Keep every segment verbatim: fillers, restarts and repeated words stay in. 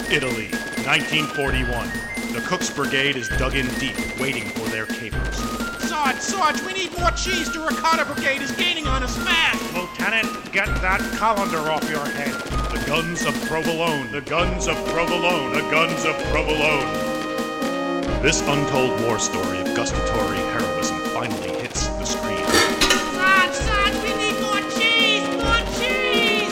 Italy, nineteen forty-one. The Cook's Brigade is dug in deep, waiting for their capers. Sarge, Sarge, we need more cheese. The Ricotta Brigade is gaining on us fast. Lieutenant, get that colander off your head. The guns of Provolone, the guns of Provolone, the guns of Provolone. This untold war story of gustatory heroism finally hits the screen. Sarge, Sarge, we need more cheese, more cheese.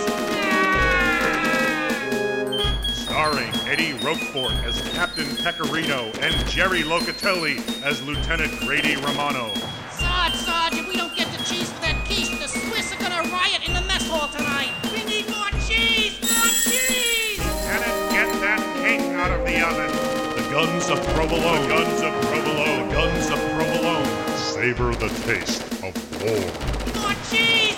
Ah! Starring Eddie Roquefort as Captain Pecorino and Jerry Locatelli as Lieutenant Grady Romano. Sarge, Sarge, if we don't get the cheese for that quiche, the Swiss are gonna riot in the mess hall tonight. We need more cheese, more cheese. Lieutenant, get that cake out of the oven. The guns of Provolone, the guns of Provolone, the guns of Provolone. Savor the taste of war. More cheese.